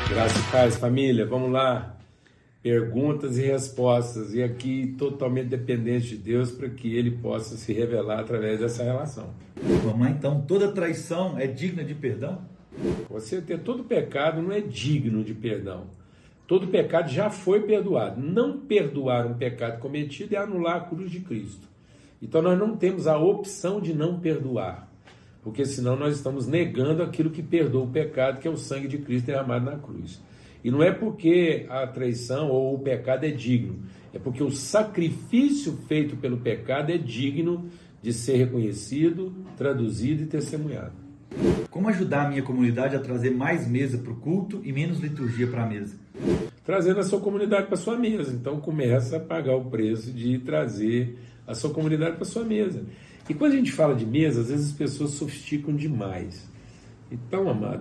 Graças e paz, família. Vamos lá. Perguntas e respostas. E aqui totalmente dependente de Deus para que Ele possa se revelar através dessa relação. Vamos lá então. Toda traição é digna de perdão? Você ter todo pecado não é digno de perdão. Todo pecado já foi perdoado. Não perdoar um pecado cometido é anular a cruz de Cristo. Então nós não temos a opção de não perdoar. Porque senão nós estamos negando aquilo que perdoa o pecado, que é o sangue de Cristo derramado na cruz. E não é porque a traição ou o pecado é digno, é porque o sacrifício feito pelo pecado é digno de ser reconhecido, traduzido e testemunhado. Como ajudar a minha comunidade a trazer mais mesa para o culto e menos liturgia para a mesa? Trazendo a sua comunidade para a sua mesa. Então começa a pagar o preço de trazer a sua comunidade para a sua mesa. E quando a gente fala de mesa, às vezes as pessoas sofisticam demais. Então, amado,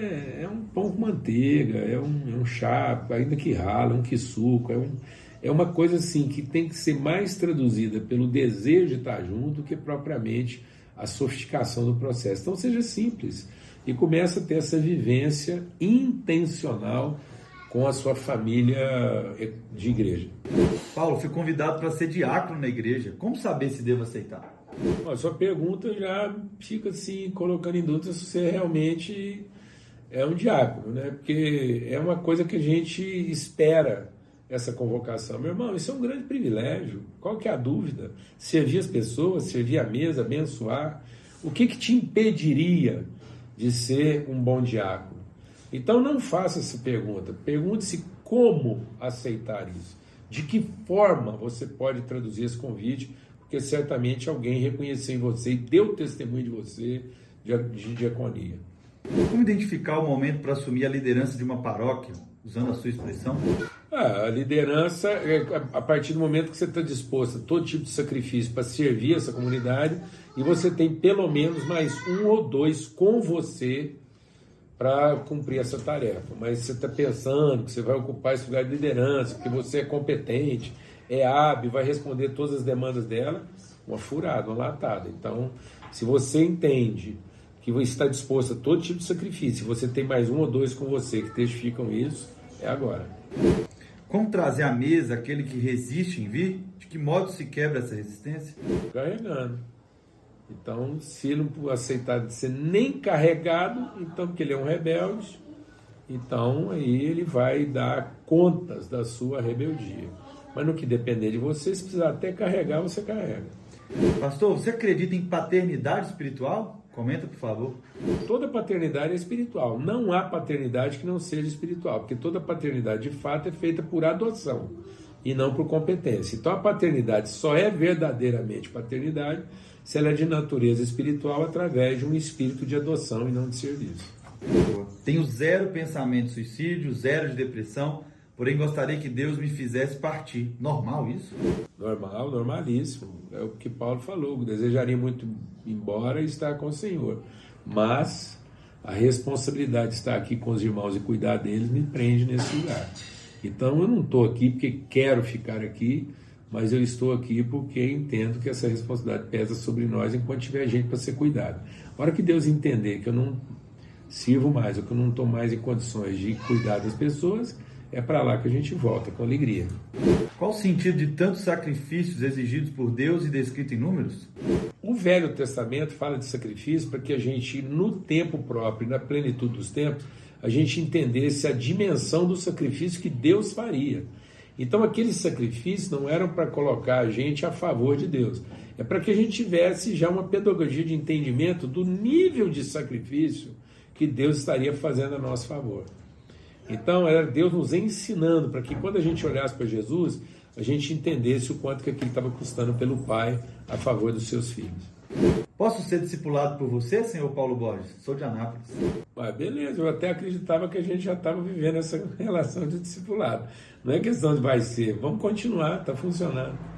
é um pão com manteiga, é um chá, ainda que rala, um que suco, é uma coisa assim que tem que ser mais traduzida pelo desejo de estar junto do que propriamente a sofisticação do processo. Então seja simples e comece a ter essa vivência intencional com a sua família de igreja. Paulo, fui convidado para ser diácono na igreja. Como saber se devo aceitar? A sua pergunta já fica assim, colocando em dúvida se você realmente é um diácono, né? Porque é uma coisa que a gente espera, essa convocação. Meu irmão, isso é um grande privilégio. Qual que é a dúvida? Servir as pessoas, servir a mesa, abençoar. O que te impediria de ser um bom diácono? Então não faça essa pergunta. Pergunte-se como aceitar isso. De que forma você pode traduzir esse convite, porque certamente alguém reconheceu em você e deu testemunho de você de diaconia. Como identificar o momento para assumir a liderança de uma paróquia, usando a sua expressão? A liderança é a partir do momento que você está disposto a todo tipo de sacrifício para servir essa comunidade e você tem pelo menos mais um ou dois com você para cumprir essa tarefa. Mas você está pensando que você vai ocupar esse lugar de liderança, que você é competente, é hábil, vai responder todas as demandas dela, uma furada, uma latada. Então, se você entende que você está disposto a todo tipo de sacrifício, se você tem mais um ou dois com você que testificam isso, é agora. Como trazer à mesa aquele que resiste em vir? De que modo se quebra essa resistência? Carregando. Então, se ele não aceitar de ser nem carregado, então, porque ele é um rebelde, então aí ele vai dar contas da sua rebeldia. Mas no que depender de você, se precisar até carregar, você carrega. Pastor, você acredita em paternidade espiritual? Comenta, por favor. Toda paternidade é espiritual. Não há paternidade que não seja espiritual, porque toda paternidade, de fato, é feita por adoção e não por competência. Então, a paternidade só é verdadeiramente paternidade se ela é de natureza espiritual através de um espírito de adoção e não de serviço. Tenho zero pensamento de suicídio, zero de depressão, porém gostaria que Deus me fizesse partir. Normal isso? Normal, normalíssimo. É o que Paulo falou. Desejaria muito ir embora e estar com o Senhor. Mas a responsabilidade de estar aqui com os irmãos e cuidar deles me prende nesse lugar. Então eu não estou aqui porque quero ficar aqui, mas eu estou aqui porque entendo que essa responsabilidade pesa sobre nós enquanto tiver gente para ser cuidado. A hora que Deus entender que eu não sirvo mais, ou que eu não estou mais em condições de cuidar das pessoas, é para lá que a gente volta, com alegria. Qual o sentido de tantos sacrifícios exigidos por Deus e descrito em números? O Velho Testamento fala de sacrifício para que a gente, no tempo próprio, na plenitude dos tempos, a gente entendesse a dimensão do sacrifício que Deus faria. Então aqueles sacrifícios não eram para colocar a gente a favor de Deus, é para que a gente tivesse já uma pedagogia de entendimento do nível de sacrifício que Deus estaria fazendo a nosso favor. Então era Deus nos ensinando para que quando a gente olhasse para Jesus, a gente entendesse o quanto que aquilo estava custando pelo Pai a favor dos seus filhos. Posso ser discipulado por você, senhor Paulo Borges? Sou de Anápolis. Beleza, eu até acreditava que a gente já estava vivendo essa relação de discipulado. Não é questão de vai ser, vamos continuar, está funcionando.